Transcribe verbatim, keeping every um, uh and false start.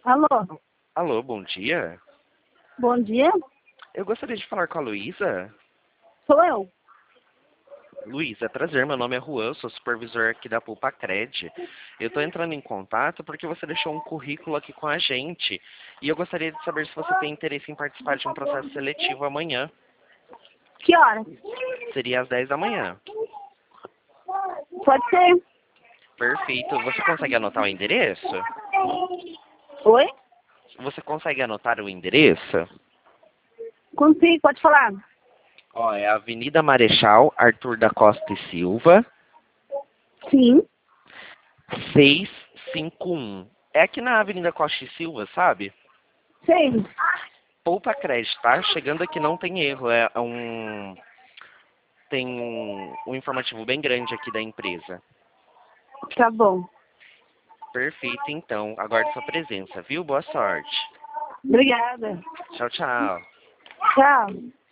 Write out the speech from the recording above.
Alô, Alô, bom dia. bom dia. Eu gostaria de falar com a Luísa. Sou eu. Luísa, prazer, meu nome é Juan, sou supervisor aqui da Pulpacred. Eu estou entrando em contato porque você deixou um currículo aqui com a gente. E eu gostaria de saber se você tem interesse em participar de um processo seletivo amanhã. Que hora? Seria às dez da manhã. Pode ser. Perfeito. Você consegue anotar o endereço? Oi? Você consegue anotar o endereço? Consigo, pode falar. Ó, é a Avenida Marechal Arthur da Costa e Silva, Sim. seiscentos e cinquenta e um. É aqui na Avenida Costa e Silva, sabe? Sei. Poupa crédito, tá? Chegando aqui não tem erro, é um tem um, um informativo bem grande aqui da empresa. Tá bom. Perfeito, então. Aguardo sua presença, viu? Boa sorte. Obrigada. Tchau, tchau. Tchau.